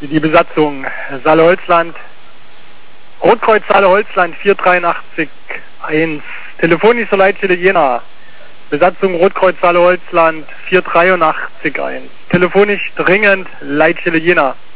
Die Besatzung Saale-Holzland, Rotkreuz Saale-Holzland 483-1, telefonisch zur Leitstelle Jena. Besatzung Rotkreuz Saale-Holzland 483-1, telefonisch dringend Leitstelle Jena.